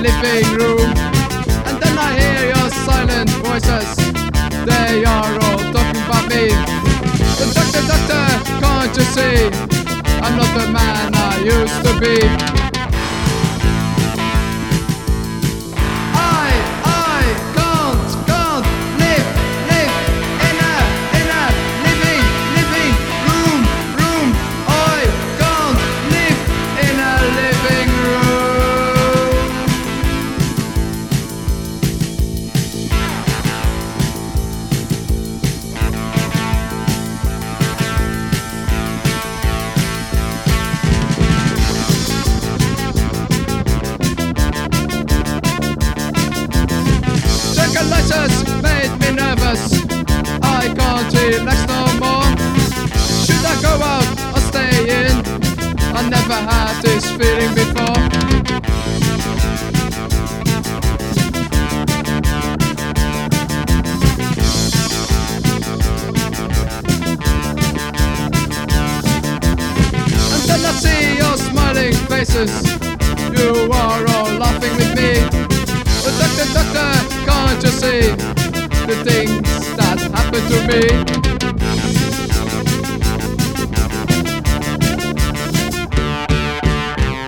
living room. And then I hear your silent voices, they are all talking about me. The doctor, doctor, can't you see, I'm not the man I used to be. Letters made me nervous, I can't relax no more. Should I go out or stay in? I never had this feeling before. And then I see your smiling faces, you are all laughing with me. But doctor, doctor, can't you see the things that happen to me?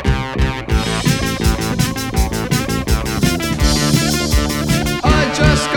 I just